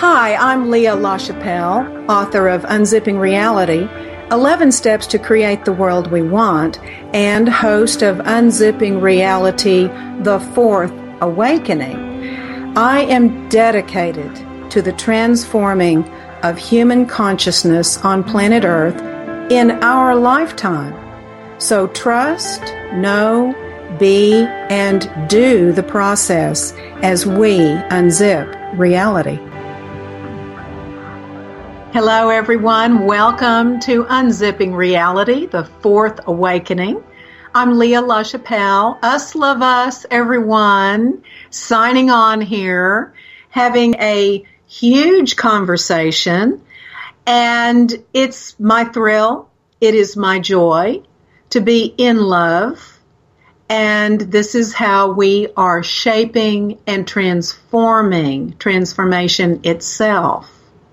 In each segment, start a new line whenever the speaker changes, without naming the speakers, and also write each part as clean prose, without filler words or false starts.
Hi, I'm Leah LaChapelle, author of Unzipping Reality, 11 Steps to Create the World We Want, and host of Unzipping Reality, The Fourth Awakening. I am dedicated to the transforming of human consciousness on planet Earth in our lifetime. So trust, know, be, and do the process as we unzip reality. Hello, everyone. Welcome to Unzipping Reality, the Fourth Awakening. I'm Leah LaChapelle. Us love us, everyone. Signing on here, having a huge conversation. And it's my thrill. It is my joy to be in love. And this is how we are shaping and transforming transformation itself.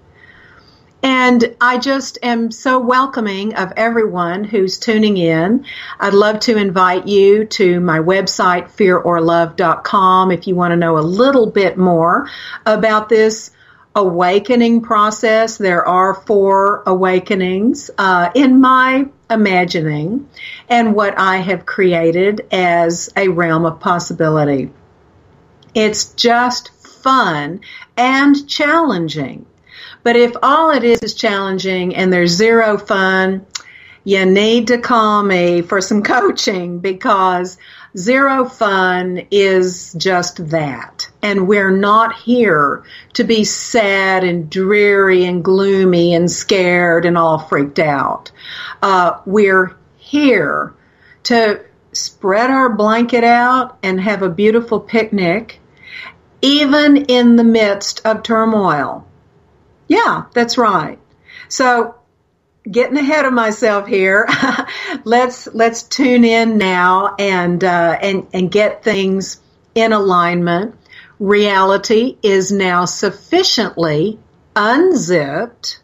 And I just am so welcoming of everyone who's tuning in. I'd love to invite you to my website, fearorlove.com, if you want to know a little bit more about this awakening process. There are 4 awakenings in my imagining and what I have created as a realm of possibility. It's just fun and challenging. But if all it is challenging and there's zero fun, you need to call me for some coaching, because zero fun is just that. And we're not here to be sad and dreary and gloomy and scared and all freaked out. We're here to spread our blanket out and have a beautiful picnic, even in the midst of turmoil. Yeah, that's right. So, getting ahead of myself here, let's tune in now and get things in alignment. Reality is now sufficiently unzipped.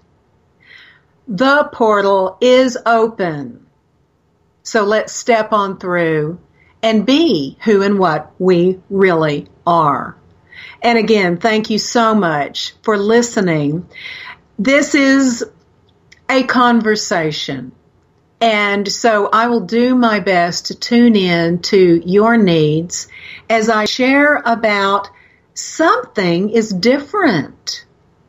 The portal is open. So let's step on through and be who and what we really are. And again, thank you so much for listening. This is a conversation. And so I will do my best to tune in to your needs as I share about something is different.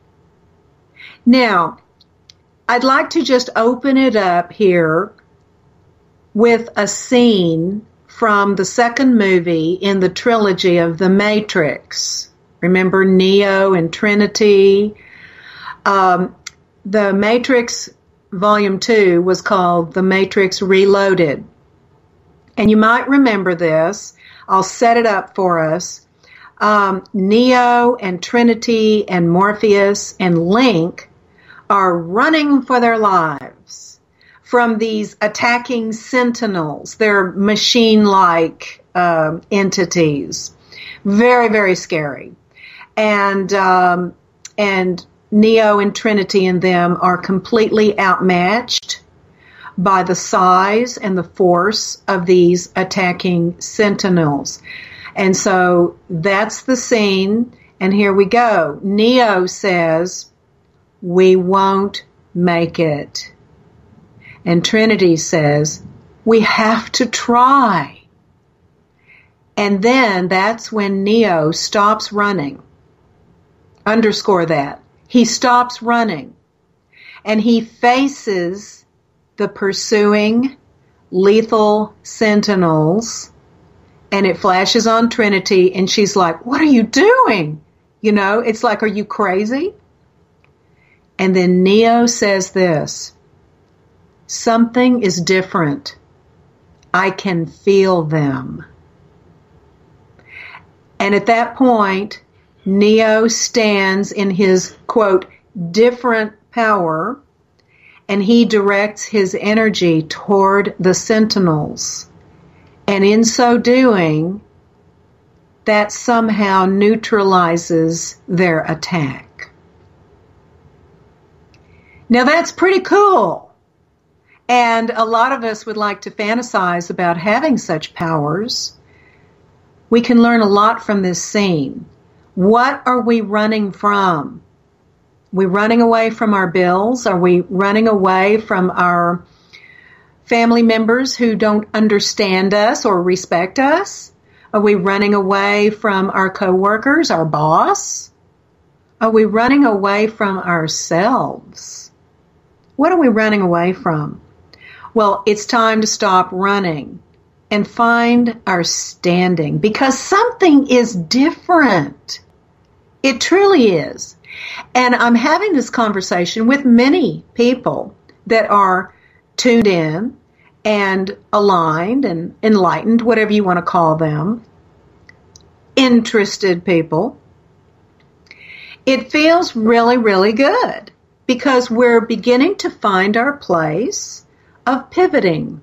Now, I'd like to just open it up here with a scene from the second movie in the trilogy of The Matrix. Remember Neo and Trinity? The Matrix Volume 2 was called The Matrix Reloaded. And you might remember this. I'll set it up for us. Neo and Trinity and Morpheus and Link are running for their lives from these attacking sentinels. They're machine-like entities. Very, very scary. And Neo and Trinity and them are completely outmatched by the size and the force of these attacking sentinels. And so that's the scene. And here we go. Neo says, "We won't make it." And Trinity says, "We have to try." And then that's when Neo stops running. Underscore that. He stops running. And he faces the pursuing lethal sentinels. And it flashes on Trinity. And she's like, "What are you doing?" You know, it's like, "Are you crazy?" And then Neo says this, "Something is different. I can feel them." And at that point, Neo stands in his, quote, different power, and he directs his energy toward the sentinels. And in so doing, that somehow neutralizes their attack. Now that's pretty cool. And a lot of us would like to fantasize about having such powers. We can learn a lot from this scene. What are we running from? we running away from our bills? Are we running away from our family members who don't understand us or respect us? Are we running away from our coworkers, our boss? Are we running away from ourselves? What are we running away from? Well, it's time to stop running and find our standing, because something is different. It truly is. And I'm having this conversation with many people that are tuned in and aligned and enlightened, whatever you want to call them, interested people. It feels really, really good because we're beginning to find our place of pivoting.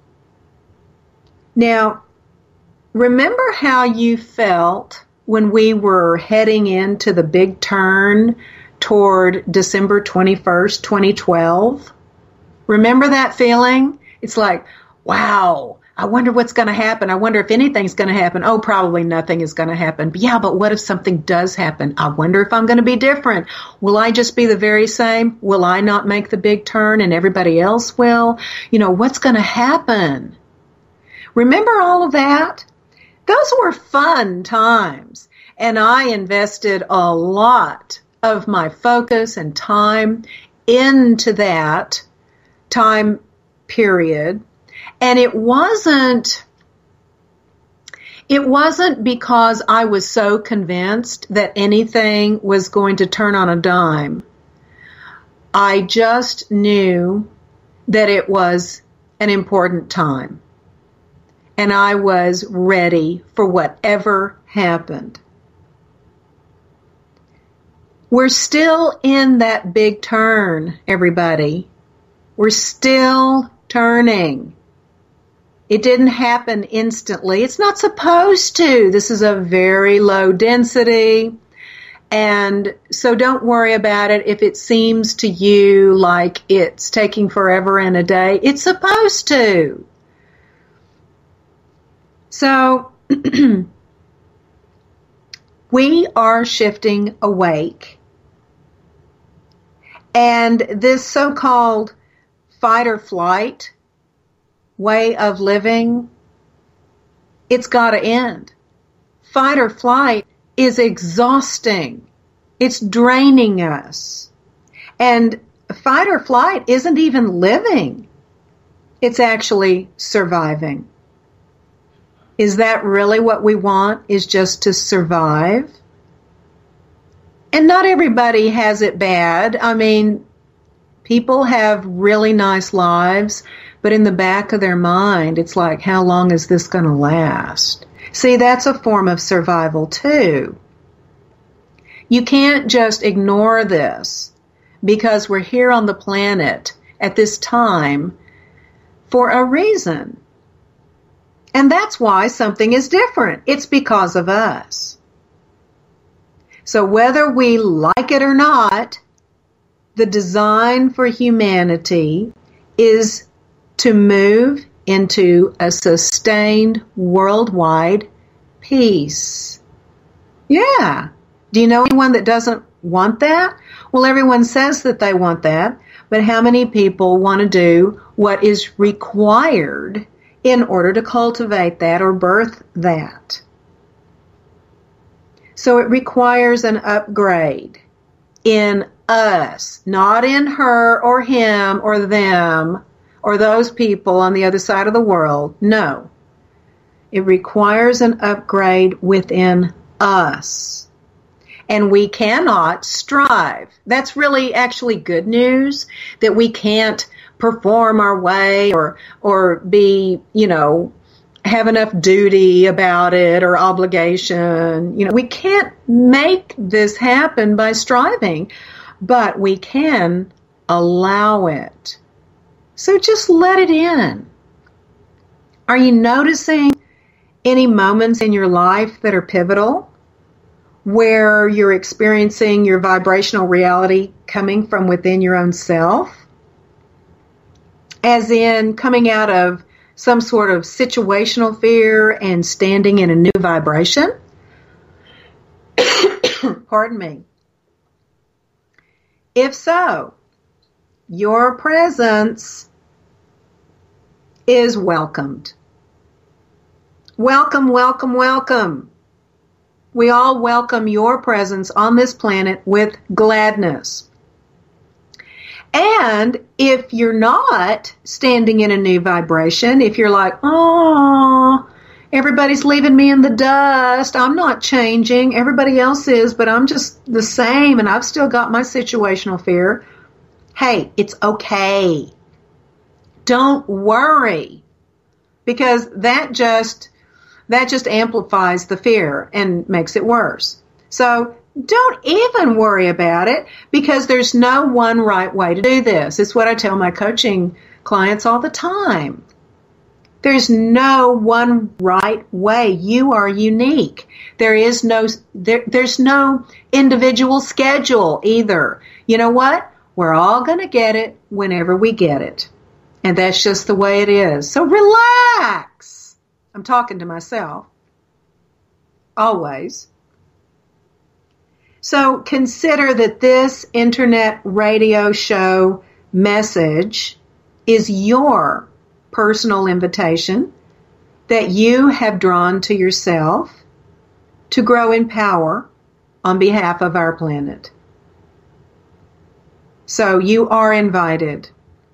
Now, remember how you felt when we were heading into the big turn toward December 21st, 2012? Remember that feeling? It's like, wow, I wonder what's going to happen. I wonder if anything's going to happen. Oh, probably nothing is going to happen. But yeah, but what if something does happen? I wonder if I'm going to be different. Will I just be the very same? Will I not make the big turn and everybody else will? You know, what's going to happen? Remember all of that? Those were fun times. And I invested a lot of my focus and time into that time period. And it wasn't because I was so convinced that anything was going to turn on a dime. I just knew that it was an important time. And I was ready for whatever happened. We're still in that big turn, everybody. We're still turning. It didn't happen instantly. It's not supposed to. This is a very low density. And so don't worry about it if it seems to you like it's taking forever and a day. It's supposed to. So we are shifting awake. And this so-called fight or flight way of living, it's got to end. Fight or flight is exhausting. It's draining us. And fight or flight isn't even living. It's actually surviving. Is that really what we want, is just to survive? And not everybody has it bad. I mean, people have really nice lives, but in the back of their mind, it's like, how long is this going to last? See, that's a form of survival too. You can't just ignore this because we're here on the planet at this time for a reason. And that's why something is different. It's because of us. So whether we like it or not, the design for humanity is to move into a sustained worldwide peace. Yeah. Do you know anyone that doesn't want that? Well, everyone says that they want that, but how many people want to do what is required in order to cultivate that or birth that? So it requires an upgrade in us, not in her or him or them or those people on the other side of the world. No. It requires an upgrade within us. And we cannot strive. That's really actually good news, that we can't perform our way or be, have enough duty about it or obligation. We can't make this happen by striving, but we can allow it. So just let it in. Are you noticing any moments in your life that are pivotal, where you're experiencing your vibrational reality coming from within your own self? As in coming out of some sort of situational fear and standing in a new vibration? Pardon me. If so, your presence is welcomed. Welcome, welcome, welcome. We all welcome your presence on this planet with gladness. And if you're not standing in a new vibration, if you're like, oh, everybody's leaving me in the dust, I'm not changing, everybody else is, but I'm just the same and I've still got my situational fear, hey, it's okay. Don't worry, because that just amplifies the fear and makes it worse. So don't even worry about it, because there's no one right way to do this. It's what I tell my coaching clients all the time. There's no one right way. You are unique. There's no individual schedule either. You know what? We're all going to get it whenever we get it. And that's just the way it is. So relax. I'm talking to myself. Always. So consider that this internet radio show message is your personal invitation that you have drawn to yourself to grow in power on behalf of our planet. So you are invited.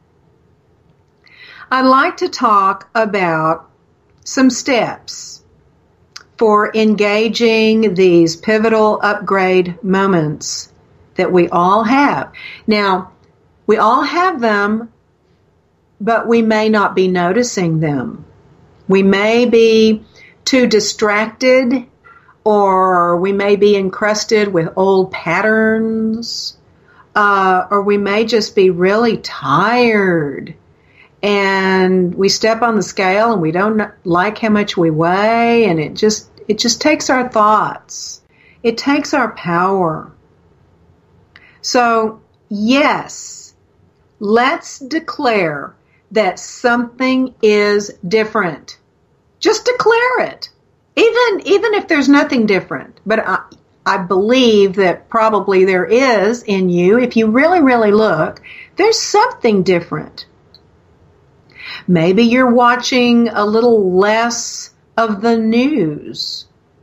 I'd like to talk about some steps for engaging these pivotal upgrade moments that we all have. Now, we all have them, but we may not be noticing them. We may be too distracted, or we may be encrusted with old patterns, or we may just be really tired. And we step on the scale and we don't like how much we weigh, and it just takes our thoughts. It takes our power. So, yes, let's declare that something is different. Just declare it. Even if there's nothing different. But I believe that probably there is in you. If you really, really look, there's something different. Maybe you're watching a little less of the news.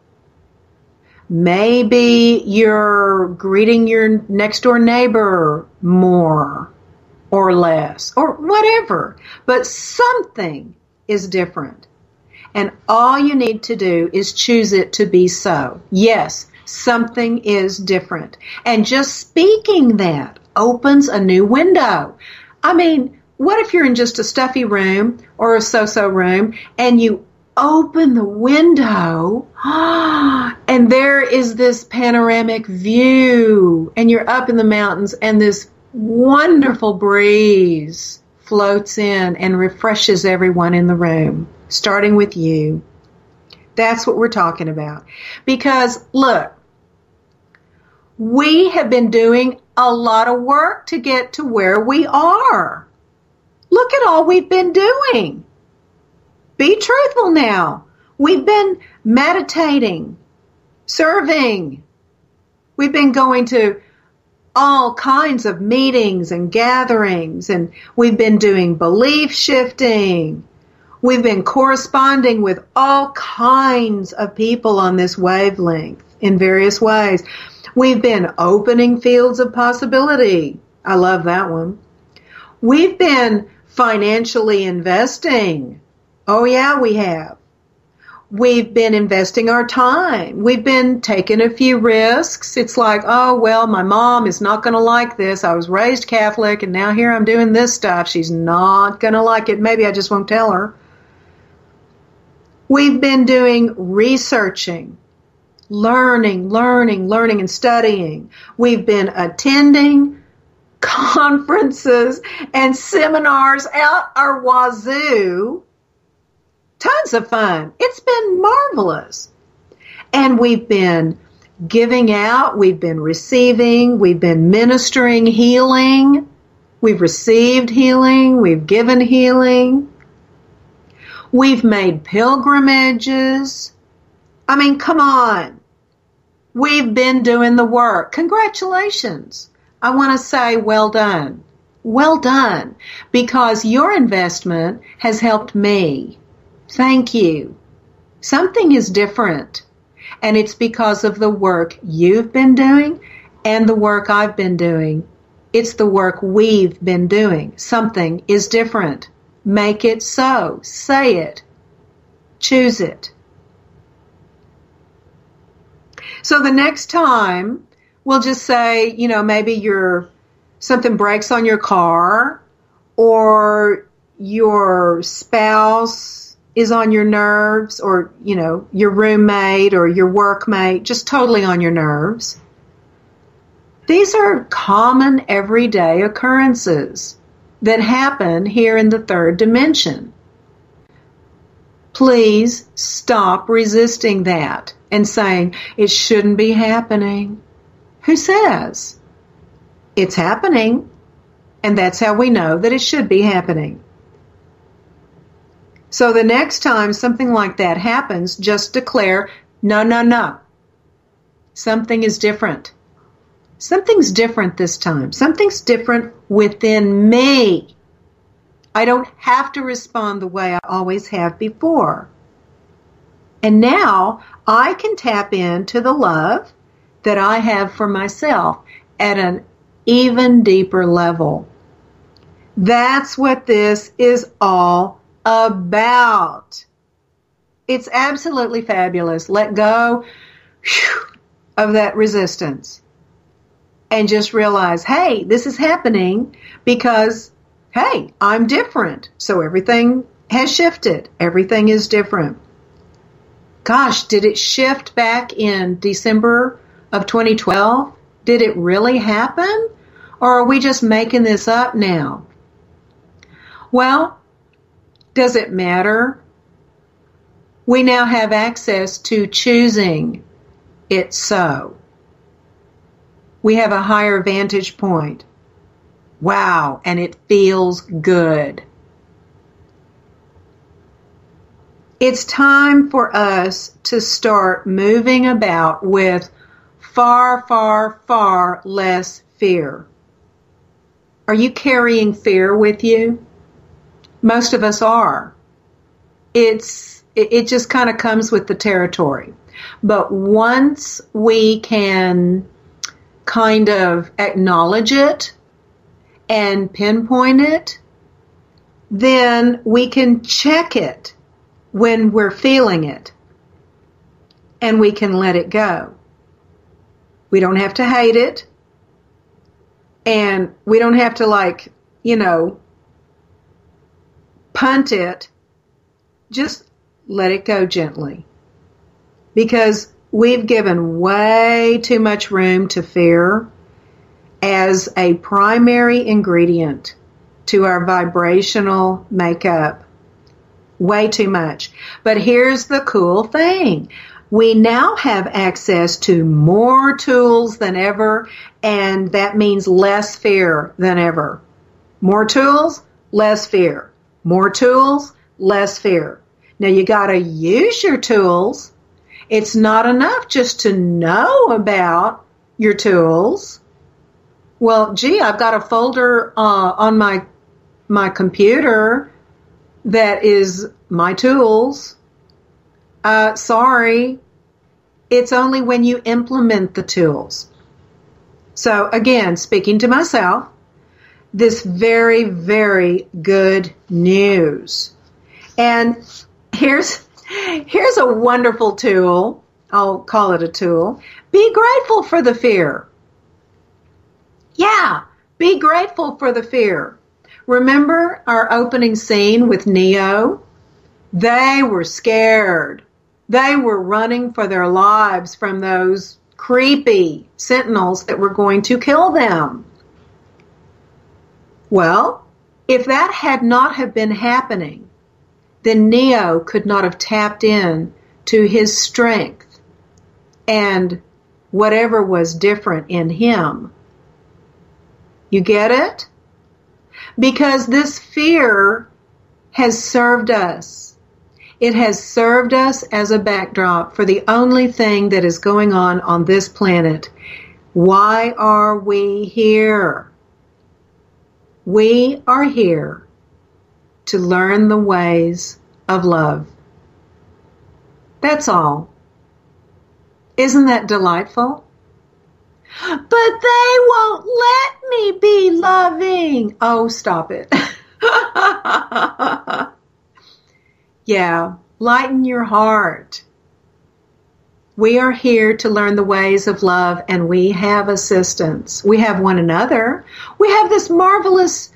Maybe you're greeting your next door neighbor more or less or whatever. But something is different. And all you need to do is choose it to be so. Yes, something is different. And just speaking that opens a new window. I mean, what if you're in just a stuffy room or a so-so room and you open the window and there is this panoramic view and you're up in the mountains and this wonderful breeze floats in and refreshes everyone in the room, starting with you. That's what we're talking about. Because, look, we have been doing a lot of work to get to where we are. Look at all we've been doing. Be truthful now. We've been meditating, serving. We've been going to all kinds of meetings and gatherings, and we've been doing belief shifting. We've been corresponding with all kinds of people on this wavelength in various ways. We've been opening fields of possibility. I love that one. We've been financially investing. Oh, yeah, we have. We've been investing our time. We've been taking a few risks. It's like, oh, well, my mom is not going to like this. I was raised Catholic, and now here I'm doing this stuff. She's not going to like it. Maybe I just won't tell her. We've been doing researching, learning, and studying. We've been attending conferences and seminars out our wazoo. Tons of fun. It's been marvelous. And we've been giving out, we've been receiving, we've been ministering healing. We've received healing, we've given healing. We've made pilgrimages. I mean, come on. We've been doing the work. Congratulations. I want to say well done. Well done, because your investment has helped me. Thank you. Something is different, and it's because of the work you've been doing and the work I've been doing. It's the work we've been doing. Something is different. Make it so. Say it. Choose it. So the next time, we'll just say, maybe something breaks on your car, or your spouse is on your nerves, or, your roommate or your workmate, just totally on your nerves. These are common everyday occurrences that happen here in the third dimension. Please stop resisting that and saying, it shouldn't be happening. Who says? It's happening, and that's how we know that it should be happening. So the next time something like that happens, just declare, no. Something is different. Something's different this time. Something's different within me. I don't have to respond the way I always have before. And now I can tap into the love that I have for myself at an even deeper level. That's what this is all about. It's absolutely fabulous. Let go of that resistance and just realize, hey, this is happening because, hey, I'm different. So everything has shifted. Everything is different. Gosh, did it shift back in December of 2012? Did it really happen? Or are we just making this up now? Well, does it matter? We now have access to choosing it so. We have a higher vantage point. Wow, and it feels good. It's time for us to start moving about with far, far, far less fear. Are you carrying fear with you? Most of us are. It just kind of comes with the territory. But once we can kind of acknowledge it and pinpoint it, then we can check it when we're feeling it, and we can let it go. We don't have to hate it, and we don't have to punt it. Just let it go gently, because we've given way too much room to fear as a primary ingredient to our vibrational makeup. Way too much. But here's the cool thing. We now have access to more tools than ever, and that means less fear than ever. More tools, less fear. More tools, less fear. Now you got to use your tools. It's not enough just to know about your tools. Well, gee, I've got a folder on my computer that is my tools. Sorry. It's only when you implement the tools. So again, speaking to myself, this very, very good news. And here's a wonderful tool. I'll call it a tool. Be grateful for the fear. Yeah, be grateful for the fear. Remember our opening scene with Neo? They were scared. They were running for their lives from those creepy sentinels that were going to kill them. Well, if that had not have been happening, then Neo could not have tapped in to his strength and whatever was different in him. You get it? Because this fear has served us. It has served us as a backdrop for the only thing that is going on this planet. Why are we here? We are here to learn the ways of love. That's all. Isn't that delightful? But they won't let me be loving. Oh, stop it. Yeah, lighten your heart. We are here to learn the ways of love, and we have assistance. We have one another. We have this marvelous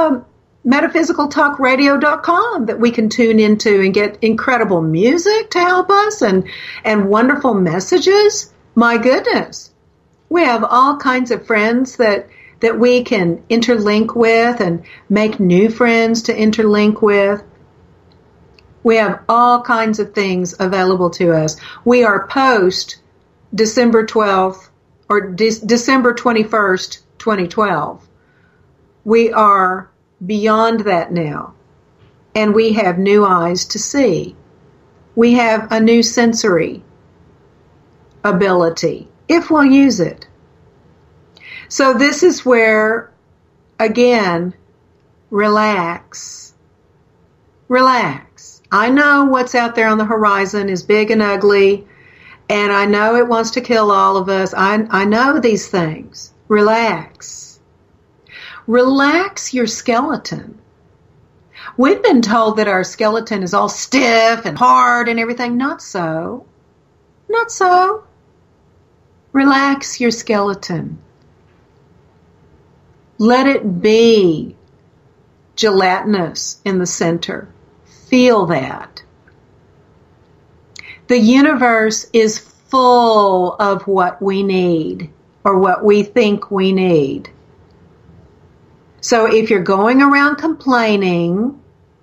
metaphysicaltalkradio.com that we can tune into and get incredible music to help us and wonderful messages. My goodness. We have all kinds of friends that we can interlink with and make new friends to interlink with. We have all kinds of things available to us. We are post December 12th or December 21st, 2012. We are beyond that now, and we have new eyes to see. We have a new sensory ability, if we'll use it. So this is where, again, relax. Relax. I know what's out there on the horizon is big and ugly, and I know it wants to kill all of us. I know these things. Relax. Relax your skeleton. We've been told that our skeleton is all stiff and hard and everything. Not so. Not so. Relax your skeleton. Let it be gelatinous in the center. Feel that. The universe is full of what we need or what we think we need. So if you're going around complaining,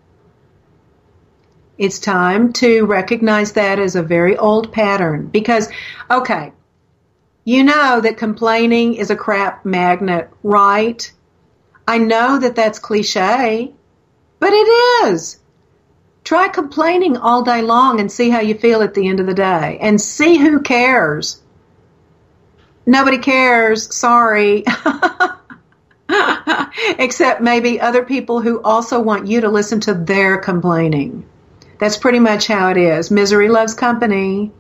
it's time to recognize that as a very old pattern. Because, okay, you know that complaining is a crap magnet, right? I know that that's cliche, but it is. Try complaining all day long and see how you feel at the end of the day. And see who cares. Nobody cares. Sorry. Except maybe other people who also want you to listen to their complaining. That's pretty much how it is. Misery loves company.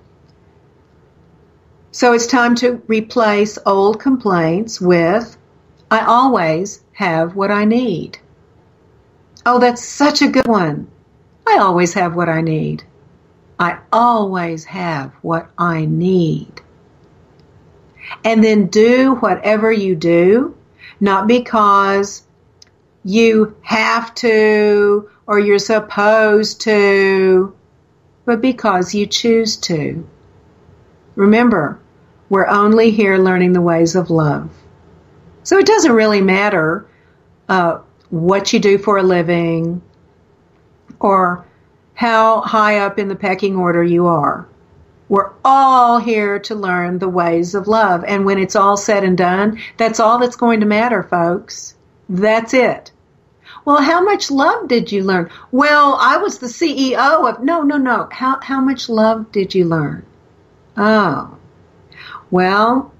So it's time to replace old complaints with, I always have what I need. Oh, that's such a good one. I always have what I need. I always have what I need. And then do whatever you do, not because you have to or you're supposed to, but because you choose to. Remember, we're only here learning the ways of love. So it doesn't really matter what you do for a living or how high up in the pecking order you are. We're all here to learn the ways of love. And when it's all said and done, that's all that's going to matter, folks. That's it. Well, how much love did you learn? Well, I was the CEO of... No. How much love did you learn? Oh. Well,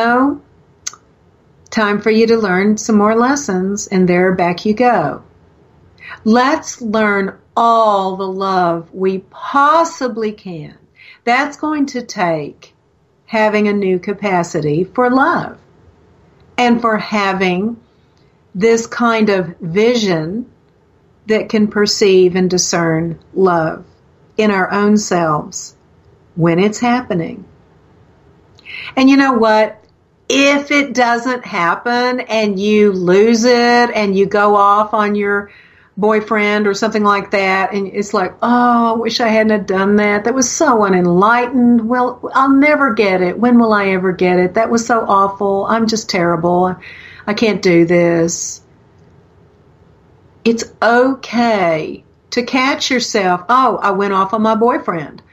time for you to learn some more lessons, and there back you go. Let's learn all the love we possibly can. That's going to take having a new capacity for love and for having this kind of vision that can perceive and discern love in our own selves when it's happening. And you know what? If it doesn't happen and you lose it and you go off on your boyfriend or something like that, and it's like, oh, I wish I hadn't have done that. That was so unenlightened. Well, I'll never get it. When will I ever get it? That was so awful. I'm just terrible. I can't do this. It's okay to catch yourself. Oh, I went off on my boyfriend.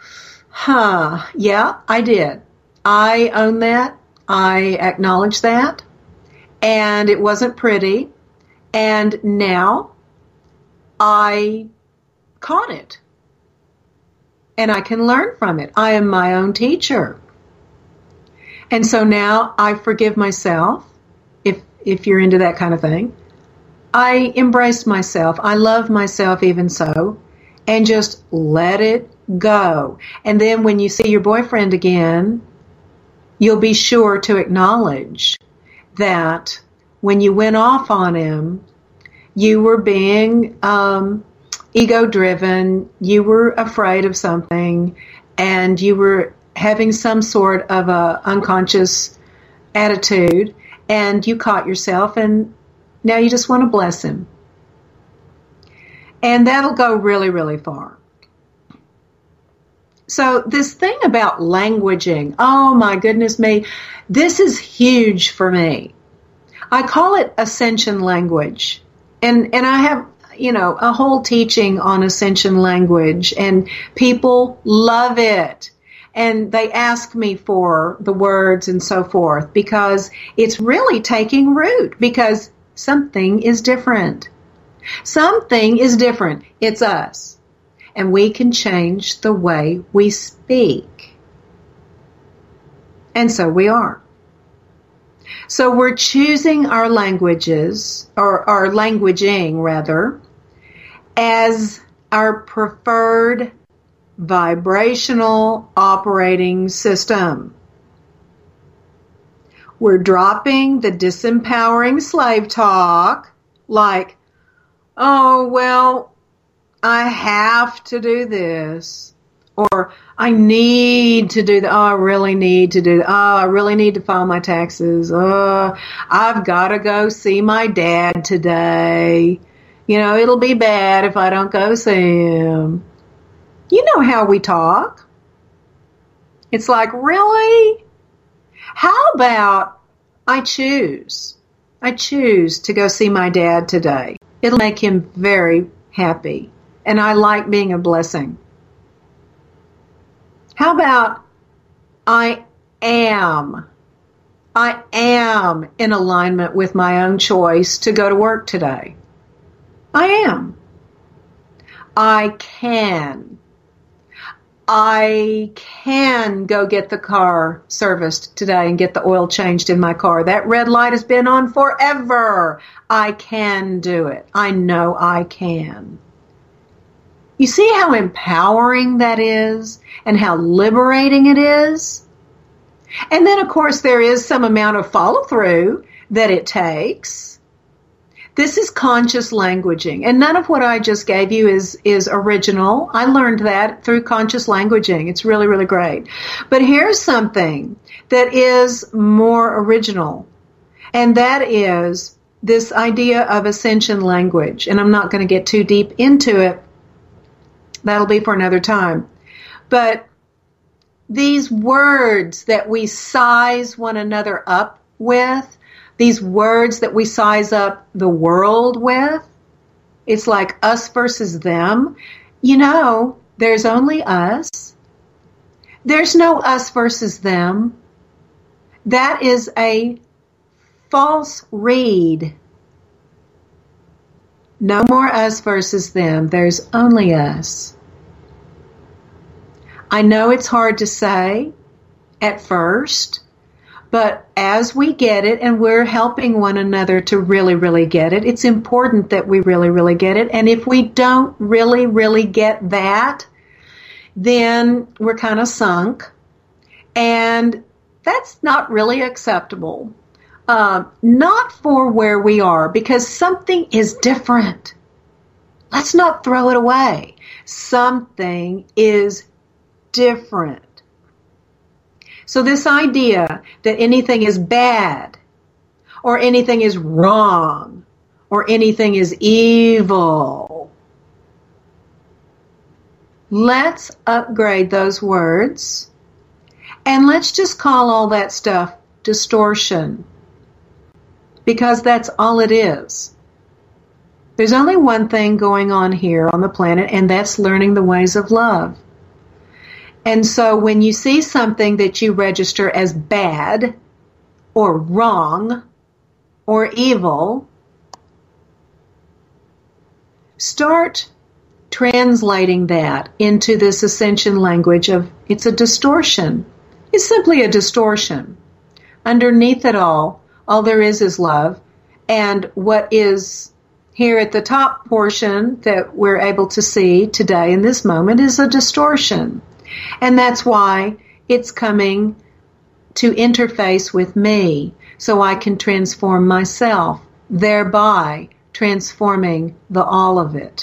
Yeah, I did. I own that. I acknowledge that. And it wasn't pretty. And now I caught it. And I can learn from it. I am my own teacher. And so now I forgive myself, if you're into that kind of thing. I embrace myself. I love myself even so, and just let it go. And then when you see your boyfriend again, you'll be sure to acknowledge that when you went off on him, you were being ego-driven, you were afraid of something, and you were having some sort of a unconscious attitude, and you caught yourself, and now you just want to bless him. And that'll go really, really far. So this thing about languaging, oh my goodness me, this is huge for me. I call it ascension language. And I have, a whole teaching on ascension language, and people love it. And they ask me for the words and so forth because it's really taking root, because something is different. Something is different. It's us. And we can change the way we speak. And so we are. So we're choosing our languages, or our languaging rather, as our preferred vibrational operating system. We're dropping the disempowering slave talk like, oh, well, I have to do this, or I need to do that. Oh, I really need to do that. Oh, I really need to file my taxes. Oh, I've got to go see my dad today. It'll be bad if I don't go see him. You know how we talk. It's like, really? How about I choose to go see my dad today. It'll make him very happy. And I like being a blessing. How about I am in alignment with my own choice to go to work today. I am. I can go get the car serviced today and get the oil changed in my car. That red light has been on forever. I can do it. I know I can. You see how empowering that is and how liberating it is? And then, of course, there is some amount of follow-through that it takes. This is conscious languaging, and none of what I just gave you is original. I learned that through conscious languaging. It's really, really great. But here's something that is more original, and that is this idea of ascension language. And I'm not going to get too deep into it. That'll be for another time. But these words that we size one another up with, these words that we size up the world with, it's like us versus them. There's only us. There's no us versus them. That is a false read. No more us versus them. There's only us. I know it's hard to say at first, but as we get it, and we're helping one another to really, really get it, it's important that we really, really get it. And if we don't really, really get that, then we're kind of sunk. And that's not really acceptable. Not for where we are, because something is different. Let's not throw it away. Something is different. So this idea that anything is bad, or anything is wrong, or anything is evil, let's upgrade those words, and let's just call all that stuff distortion, because that's all it is. There's only one thing going on here on the planet, and that's learning the ways of love. And so when you see something that you register as bad or wrong or evil, start translating that into this ascension language of it's a distortion. It's simply a distortion. Underneath it all there is love. And what is here at the top portion that we're able to see today in this moment is a distortion. And that's why it's coming to interface with me so I can transform myself, thereby transforming the all of it.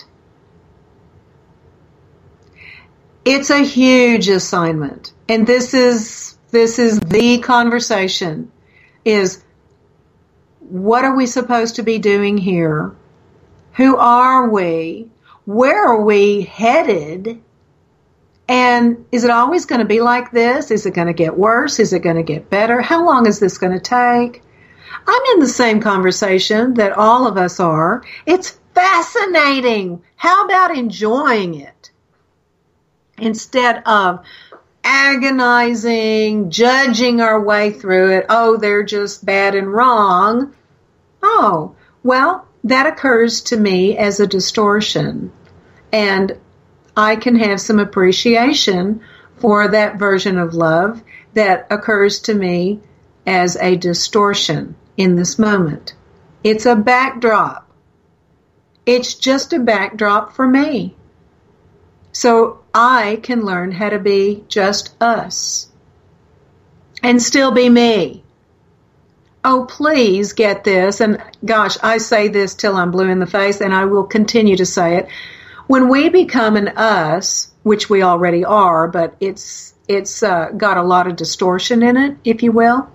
It's a huge assignment. And this is the conversation, is what are we supposed to be doing here? Who are we? Where are we headed? And is it always going to be like this? Is it going to get worse? Is it going to get better? How long is this going to take? I'm in the same conversation that all of us are. It's fascinating. How about enjoying it? Instead of agonizing, judging our way through it. Oh, they're just bad and wrong. Oh, well, that occurs to me as a distortion. And I can have some appreciation for that version of love that occurs to me as a distortion in this moment. It's a backdrop. It's just a backdrop for me. So I can learn how to be just us and still be me. Oh, please get this. And gosh, I say this till I'm blue in the face, and I will continue to say it. When we become an us, which we already are, but it's got a lot of distortion in it, if you will.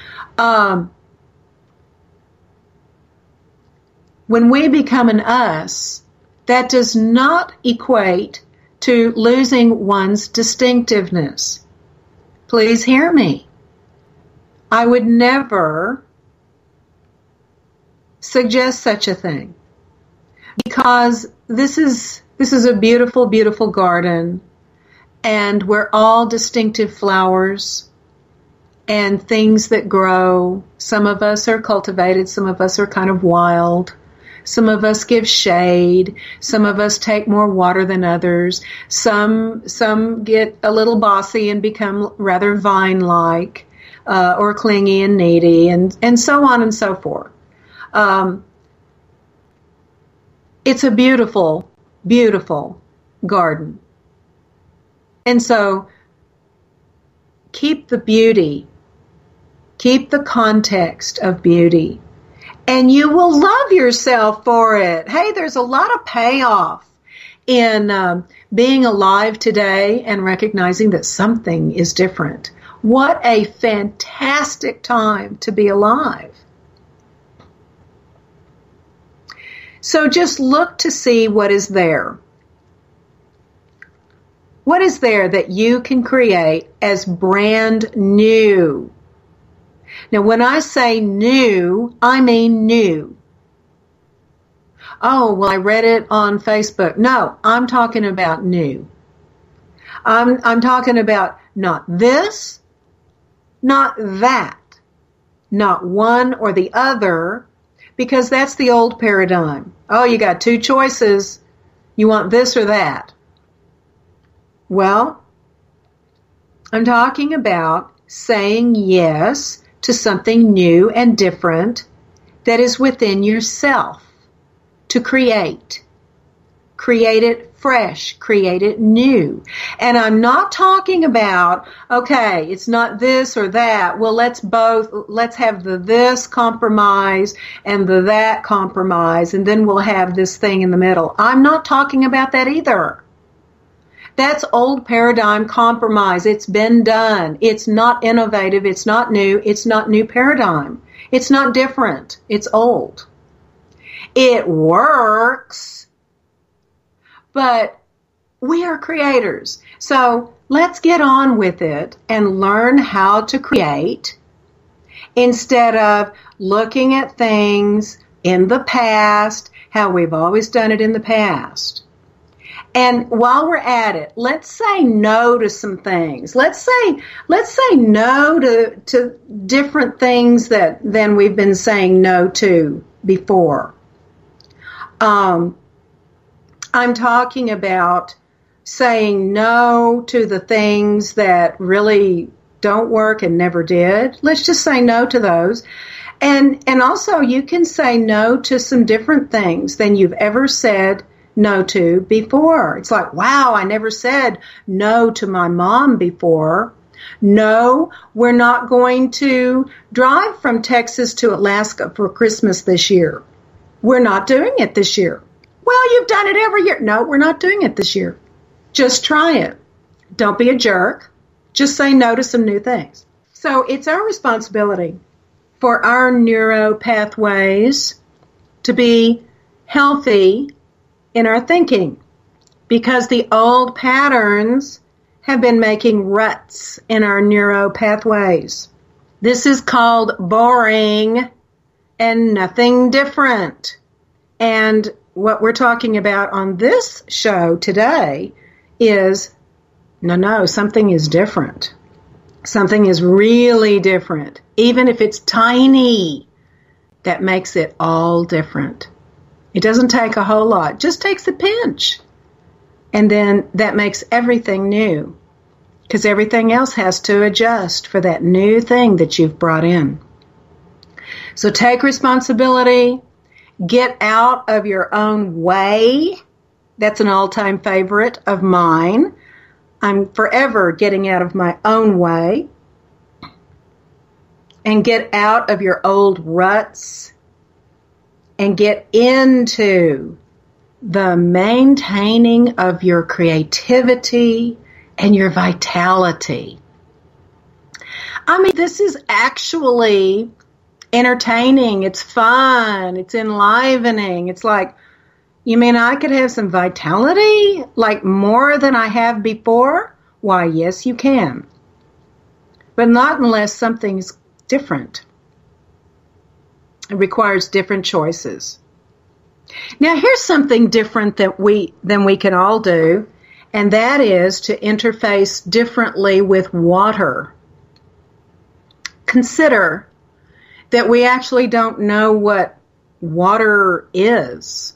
When we become an us, that does not equate to losing one's distinctiveness. Please hear me. I would never suggest such a thing, because this is a beautiful, beautiful garden, and we're all distinctive flowers and things that grow. Some of us are cultivated, some of us are kind of wild. Some of us give shade. Some of us take more water than others. Some get a little bossy and become rather vine-like, or clingy and needy, and so on and so forth. It's a beautiful, beautiful garden. And so keep the beauty. Keep the context of beauty. And you will love yourself for it. Hey, there's a lot of payoff in being alive today and recognizing that something is different. What a fantastic time to be alive. So just look to see what is there. What is there that you can create as brand new? Now, when I say new, I mean new. Oh, well, I read it on Facebook. No, I'm talking about new. I'm talking about not this, not that, not one or the other, because that's the old paradigm. Oh, you got two choices. You want this or that. Well, I'm talking about saying yes to something new and different that is within yourself to create. Create it fresh, create it new. And I'm not talking about, okay, it's not this or that. Well, let's have the this compromise and the that compromise, and then we'll have this thing in the middle. I'm not talking about that either. That's old paradigm compromise. It's been done. It's not innovative. It's not new. It's not new paradigm. It's not different. It's old. It works, but we are creators. So let's get on with it and learn how to create instead of looking at things in the past, how we've always done it in the past. And while we're at it, let's say no to some things. Let's say no to different things than we've been saying no to before. I'm talking about saying no to the things that really don't work and never did. Let's just say no to those. And also you can say no to some different things than you've ever said no to before. It's like, wow, I never said no to my mom before. No, we're not going to drive from Texas to Alaska for Christmas this year. We're not doing it this year. Well, you've done it every year. No, we're not doing it this year. Just try it. Don't be a jerk. Just say no to some new things. So it's our responsibility for our neuro pathways to be healthy in our thinking, because the old patterns have been making ruts in our neuro pathways. This is called boring and nothing different. And what we're talking about on this show today is, no, something is different. Something is really different. Even if it's tiny, that makes it all different. It doesn't take a whole lot. It just takes a pinch. And then that makes everything new, because everything else has to adjust for that new thing that you've brought in. So take responsibility. Get out of your own way. That's an all-time favorite of mine. I'm forever getting out of my own way. And get out of your old ruts. And get into the maintaining of your creativity and your vitality. I mean, this is actually entertaining. It's fun. It's enlivening. It's like, you mean I could have some vitality, like more than I have before? Why, yes, you can. But not unless something's different. It requires different choices. Now, here's something different that we can all do, and that is to interface differently with water. Consider that we actually don't know what water is.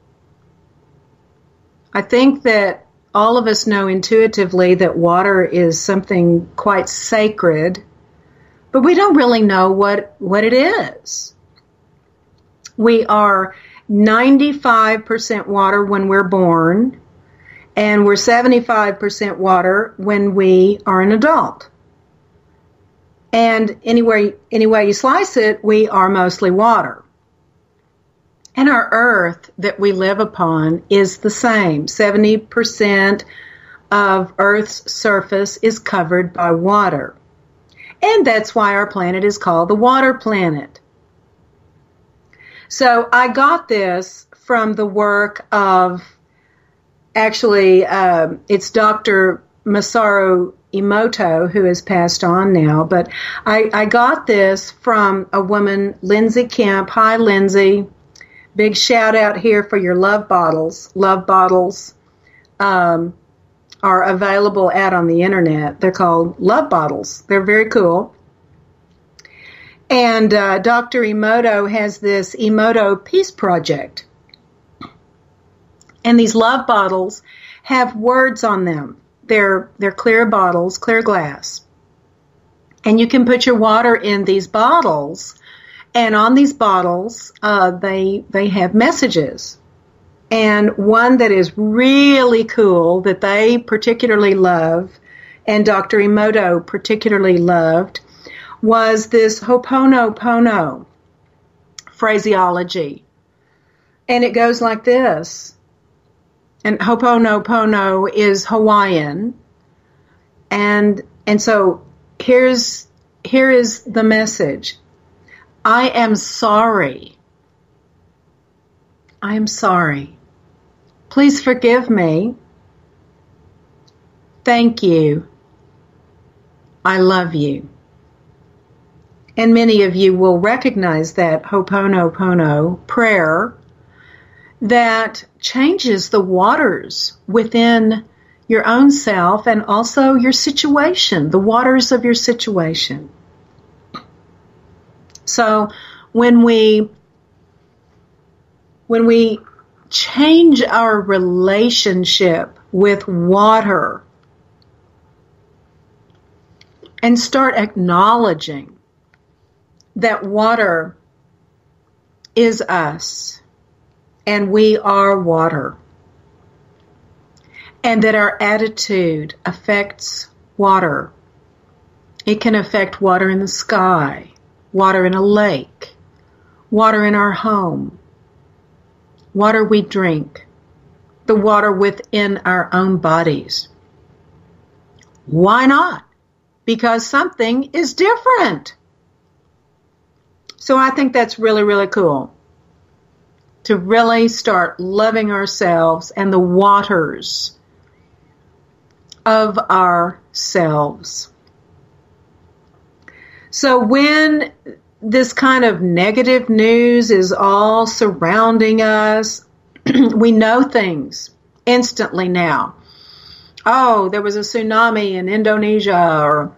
I think that all of us know intuitively that water is something quite sacred, but we don't really know what it is. We are 95% water when we're born, and we're 75% water when we are an adult. And any way you slice it, we are mostly water. And our earth that we live upon is the same. 70% of Earth's surface is covered by water. And that's why our planet is called the water planet. So I got this from the work of, actually, it's Dr. Masaru Emoto, who has passed on now, but I got this from a woman, Lindsay Kemp. Hi, Lindsay. Big shout out here for your love bottles. Love bottles are available out on the internet. They're called love bottles. They're very cool. And Dr. Emoto has this Emoto Peace Project. And these love bottles have words on them. They're clear bottles, clear glass. And you can put your water in these bottles. And on these bottles, they have messages. And one that is really cool that they particularly love, and Dr. Emoto particularly loved, was this Ho'oponopono phraseology. And it goes like this. And Ho'oponopono is Hawaiian. And so here is the message. I am sorry. I am sorry. Please forgive me. Thank you. I love you. And many of you will recognize that Ho'oponopono prayer that changes the waters within your own self and also your situation, the waters of your situation. So when we change our relationship with water and start acknowledging that water is us and we are water, and that our attitude affects water. It can affect water in the sky, water in a lake, water in our home, water we drink, the water within our own bodies. Why not? Because something is different. So I think that's really, really cool to really start loving ourselves and the waters of ourselves. So when this kind of negative news is all surrounding us, we know things instantly now. Oh, there was a tsunami in Indonesia, or,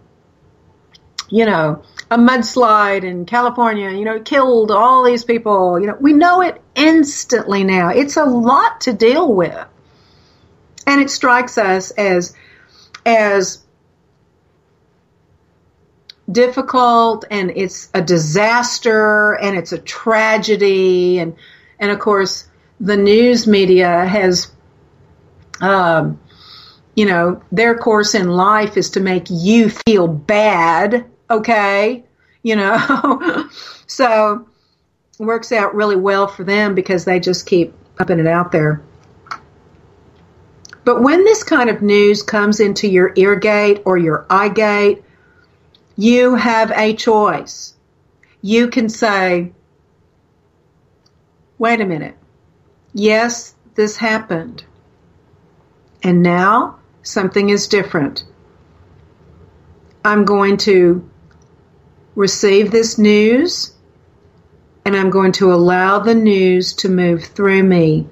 a mudslide in California, killed all these people. We know it instantly now. It's a lot to deal with. And it strikes us as difficult, and it's a disaster, and it's a tragedy. And of course, the news media has, their course in life is to make you feel bad, okay? So it works out really well for them because they just keep upping it out there. But when this kind of news comes into your ear gate or your eye gate, you have a choice. You can say, wait a minute. Yes, this happened. And now something is different. I'm going to receive this news, and I'm going to allow the news to move through me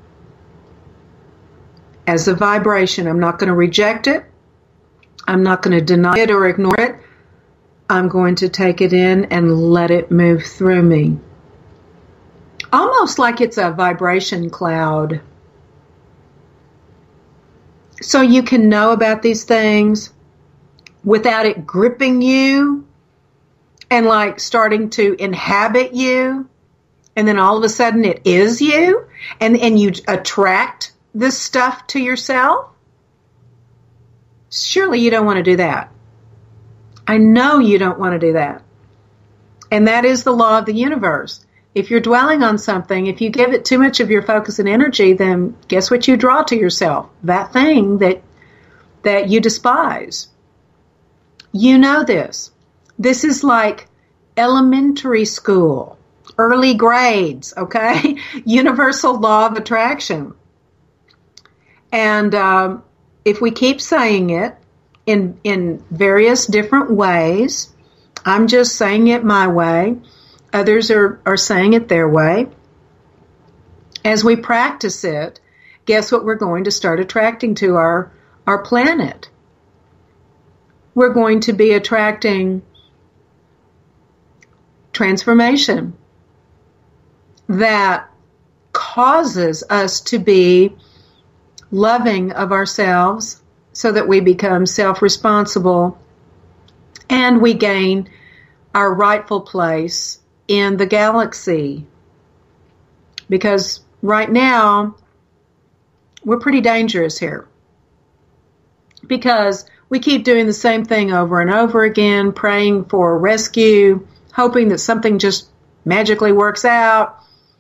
as a vibration. I'm not going to reject it. I'm not going to deny it or ignore it. I'm going to take it in and let it move through me. Almost like it's a vibration cloud. So you can know about these things without it gripping you and like starting to inhabit you. And then all of a sudden it is you, and you attract this stuff to yourself. Surely you don't want to do that. I know you don't want to do that. And that is the law of the universe. If you're dwelling on something, if you give it too much of your focus and energy, then guess what you draw to yourself? That thing that you despise. You know this. This is like elementary school, early grades, okay? Universal law of attraction. And if we keep saying it in various different ways, I'm just saying it my way, others are saying it their way. As we practice it, guess what we're going to start attracting to our planet? We're going to be attracting transformation that causes us to be loving of ourselves so that we become self-responsible and we gain our rightful place in the galaxy. Because right now, we're pretty dangerous here. Because we keep doing the same thing over and over again, praying for rescue, hoping that something just magically works out.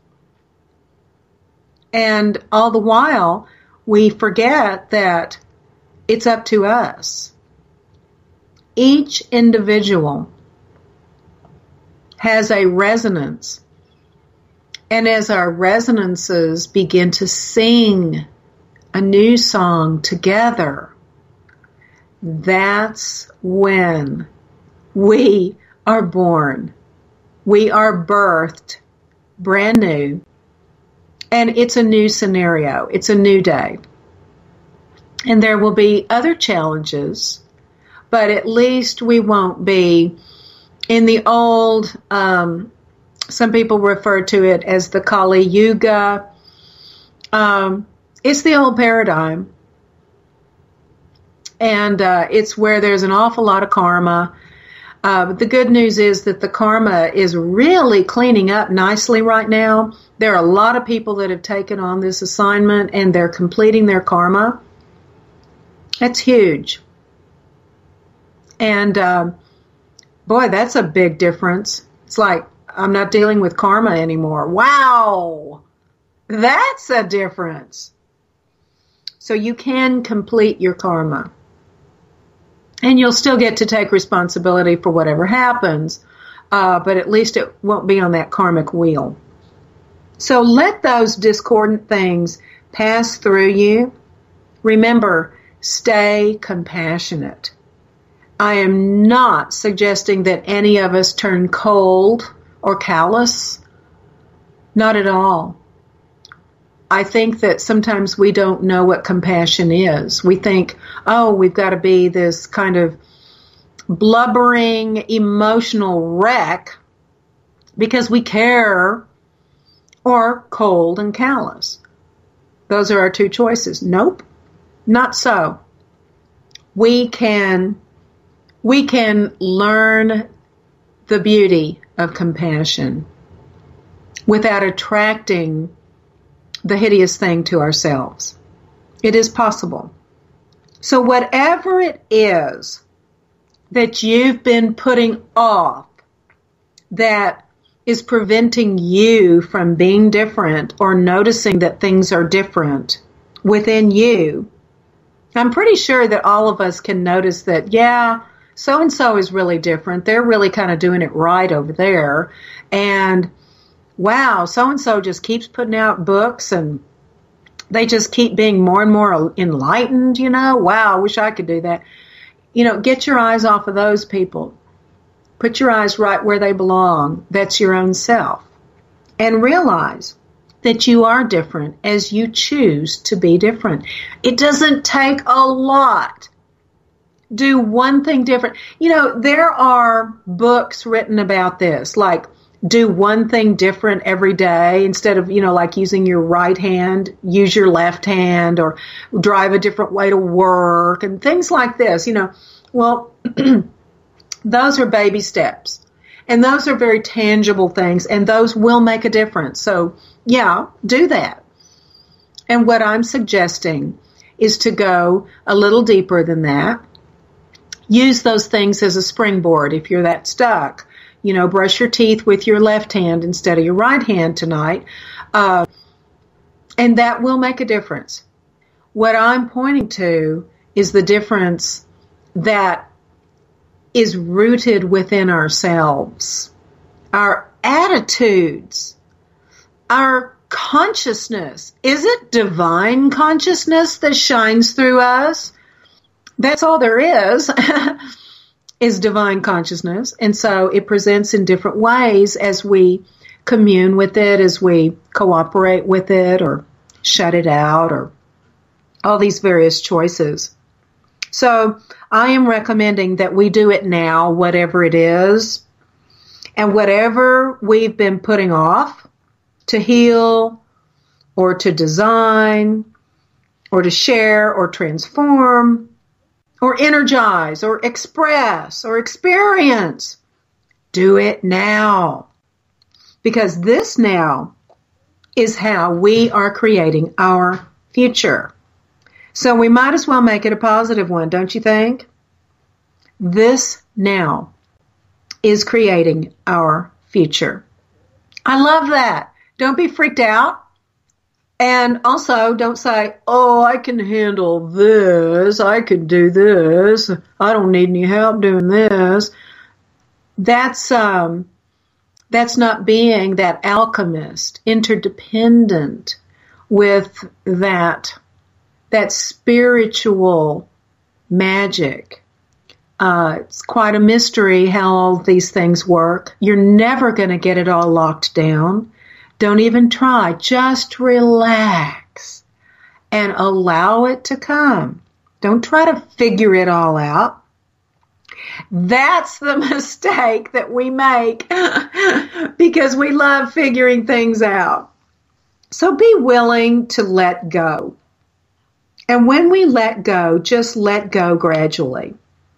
And all the while, we forget that it's up to us. Each individual has a resonance. And as our resonances begin to sing a new song together, that's when we are born. We are birthed brand new. And it's a new scenario. It's a new day. And there will be other challenges, but at least we won't be in the old, some people refer to it as the Kali Yuga. It's the old paradigm. And it's where there's an awful lot of karma. But the good news is that the karma is really cleaning up nicely right now. There are a lot of people that have taken on this assignment and they're completing their karma. That's huge. And boy, that's a big difference. It's like, I'm not dealing with karma anymore. Wow, that's a difference. So you can complete your karma. And you'll still get to take responsibility for whatever happens, but at least it won't be on that karmic wheel. So let those discordant things pass through you. Remember, stay compassionate. I am not suggesting that any of us turn cold or callous. Not at all. I think that sometimes we don't know what compassion is. We think, oh, we've got to be this kind of blubbering, emotional wreck because we care, or cold and callous. Those are our two choices. Nope, not so. We can learn the beauty of compassion without attracting the hideous thing to ourselves. It is possible. So whatever it is that you've been putting off that is preventing you from being different or noticing that things are different within you, I'm pretty sure that all of us can notice that, yeah, so-and-so is really different. They're really kind of doing it right over there. And wow, so-and-so just keeps putting out books and they just keep being more and more enlightened, you know. Wow, I wish I could do that. You know, get your eyes off of those people. Put your eyes right where they belong. That's your own self. And realize that you are different as you choose to be different. It doesn't take a lot. Do one thing different. You know, there are books written about this, like do one thing different every day instead of, you know, like using your right hand, use your left hand, or drive a different way to work and things like this, you know. Well, those are baby steps and those are very tangible things and those will make a difference. So yeah, do that. And what I'm suggesting is to go a little deeper than that. Use those things as a springboard if you're that stuck. You know, brush your teeth with your left hand instead of your right hand tonight. And that will make a difference. What I'm pointing to is the difference that is rooted within ourselves. Our attitudes, our consciousness. Is it divine consciousness that shines through us? That's all there is divine consciousness. And so it presents in different ways as we commune with it, as we cooperate with it or shut it out, or all these various choices. So I am recommending that we do it now, whatever it is, and whatever we've been putting off to heal or to design or to share or transform or energize, or express, or experience. Do it now. Because this now is how we are creating our future. So we might as well make it a positive one, don't you think? This now is creating our future. I love that. Don't be freaked out. And also, don't say, oh, I can handle this. I can do this. I don't need any help doing this. That's not being that alchemist, interdependent with that spiritual magic. It's quite a mystery how all these things work. You're never going to get it all locked down. Don't even try. Just relax and allow it to come. Don't try to figure it all out. That's the mistake that we make because we love figuring things out. So be willing to let go And when we let go, just let go gradually.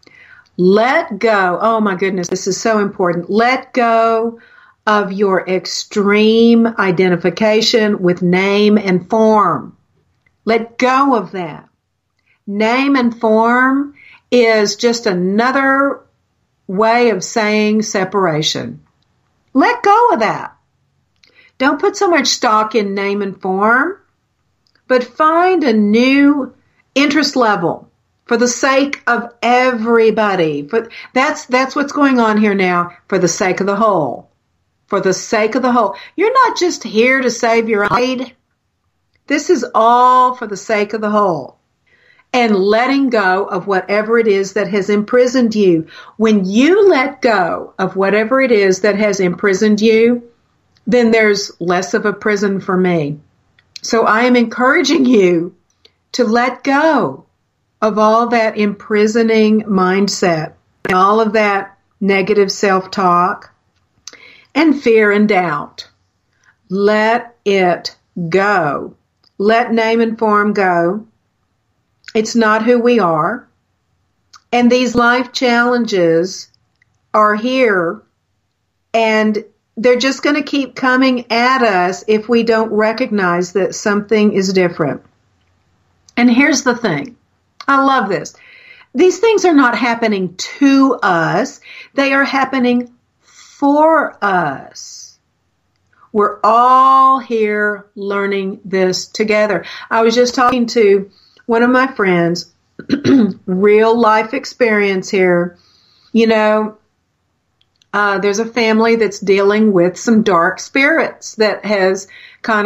Let go. Oh my goodness, this is so important. Let go of your extreme identification with name and form. Let go of that. Name and form is just another way of saying separation. Let go of that. Don't put so much stock in name and form, but find a new interest level for the sake of everybody. That's what's going on here now, for the sake of the whole. For the sake of the whole. You're not just here to save your own. This is all for the sake of the whole. And letting go of whatever it is that has imprisoned you. When you let go of whatever it is that has imprisoned you, then there's less of a prison for me. So I am encouraging you to let go of all that imprisoning mindset, all of that negative self-talk and fear and doubt. Let it go. Let name and form go. It's not who we are. And these life challenges are here, and they're just going to keep coming at us if we don't recognize that something is different. And here's the thing. I love this. These things are not happening to us. They are happening for us. We're all here learning this together. I was just talking to one of my friends, real life experience here. You know, there's a family that's dealing with some dark spirits that has kind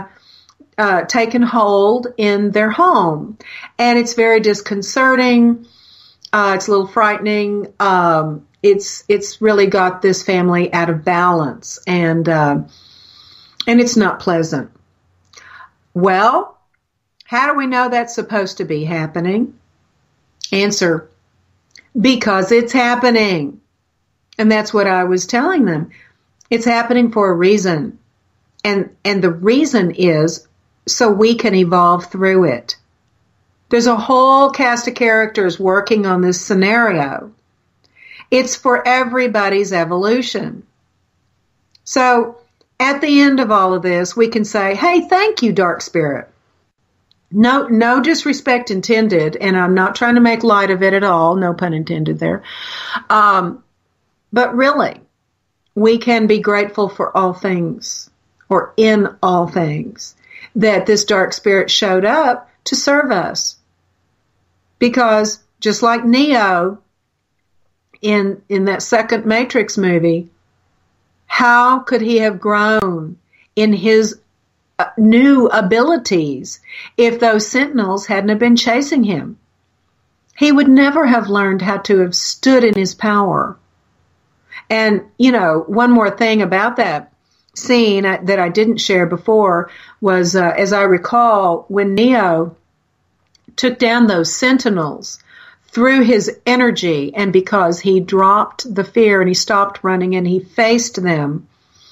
of taken hold in their home. And it's very disconcerting. It's a little frightening. It's really got this family out of balance, and it's not pleasant. Well, how do we know that's supposed to be happening? Answer, because it's happening. And that's what I was telling them. It's happening for a reason. And the reason is so we can evolve through it. There's a whole cast of characters working on this scenario. It's for everybody's evolution. So at the end of all of this, we can say, hey, thank you, dark spirit. No disrespect intended, and I'm not trying to make light of it at all. No pun intended there. But really, we can be grateful for all things, or in all things, that this dark spirit showed up to serve us. Because just like Neo in that second Matrix movie, how could he have grown in his new abilities if those sentinels hadn't have been chasing him? He would never have learned how to have stood in his power. And, you know, one more thing about that scene that I didn't share before was, as I recall, when Neo took down those sentinels through his energy, and because he dropped the fear and he stopped running and he faced them,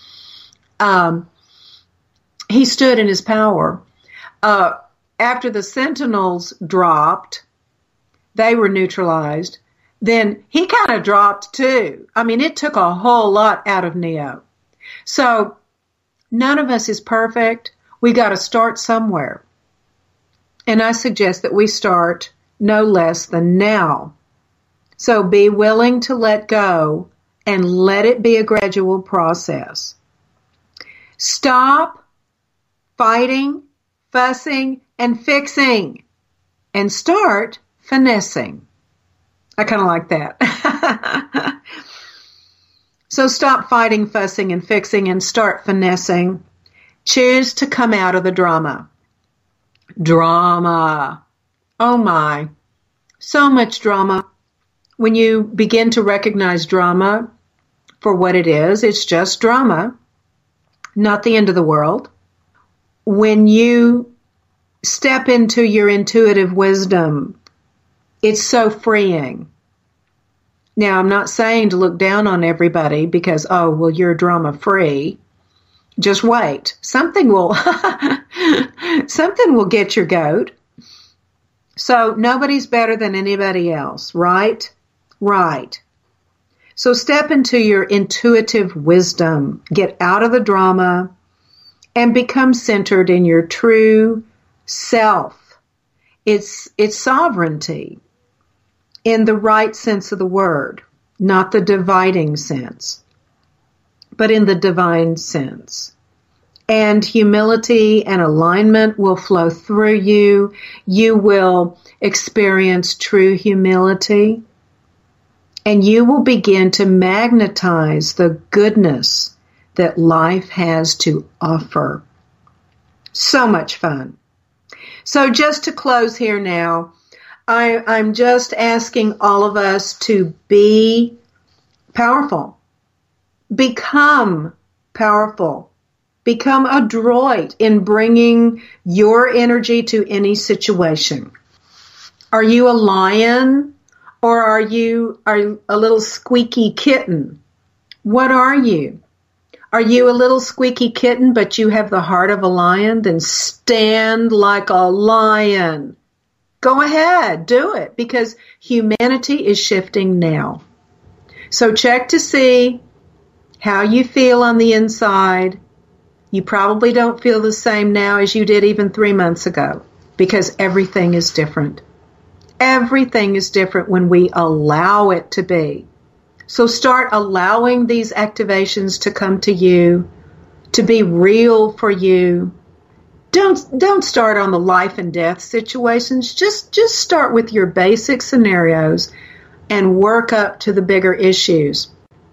he stood in his power. After the sentinels dropped, they were neutralized. Then he kind of dropped too. I mean, it took a whole lot out of Neo. So none of us is perfect. We got to start somewhere. And I suggest that we start no less than now. So be willing to let go and let it be a gradual process. Stop fighting, fussing, and fixing, and start finessing. I kind of like that. So stop fighting, fussing, and fixing, and start finessing. Choose to come out of the drama. Drama. Oh my. So much drama. When you begin to recognize drama for what it is, it's just drama, not the end of the world. When you step into your intuitive wisdom, it's so freeing. Now, I'm not saying to look down on everybody because, oh, well, you're drama free. Just wait. Something will get your goat. So nobody's better than anybody else, right? Right. So step into your intuitive wisdom, get out of the drama, and become centered in your true self. It's sovereignty in the right sense of the word, not the dividing sense, but in the divine sense. And humility and alignment will flow through you. You will experience true humility, and you will begin to magnetize the goodness that life has to offer. So much fun. So just to close here now, I'm just asking all of us to be powerful. Become powerful. Become adroit in bringing your energy to any situation. Are you a lion or are you a little squeaky kitten? What are you? Are you a little squeaky kitten but you have the heart of a lion? Then stand like a lion. Go ahead, do it, because humanity is shifting now. So check to see how you feel on the inside. You probably don't feel the same now as you did even 3 months ago, because everything is different. Everything is different when we allow it to be. So start allowing these activations to come to you, to be real for you. Don't start on the life and death situations. Just start with your basic scenarios and work up to the bigger issues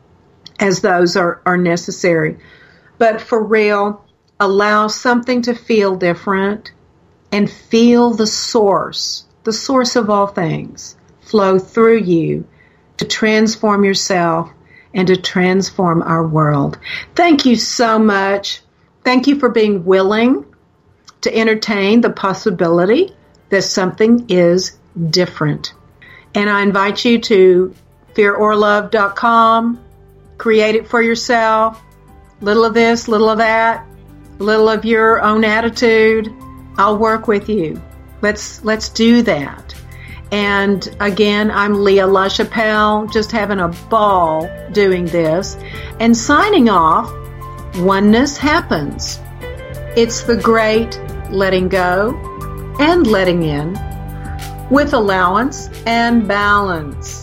as those are necessary. But for real, allow something to feel different and feel the source of all things, flow through you to transform yourself and to transform our world. Thank you so much. Thank you for being willing to entertain the possibility that something is different. And I invite you to fearorlove.com, create it for yourself. Little of this, little of that, little of your own attitude. I'll work with you. Let's do that. And again, I'm Leah LaChapelle, just having a ball doing this. And signing off, oneness happens. It's the great letting go and letting in with allowance and balance.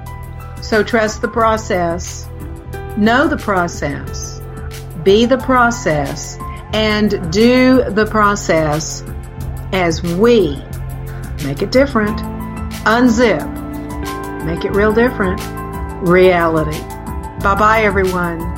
So trust the process. Know the process. Be the process and do the process as we make it different. Unzip. Make it real different. Reality. Bye-bye, everyone.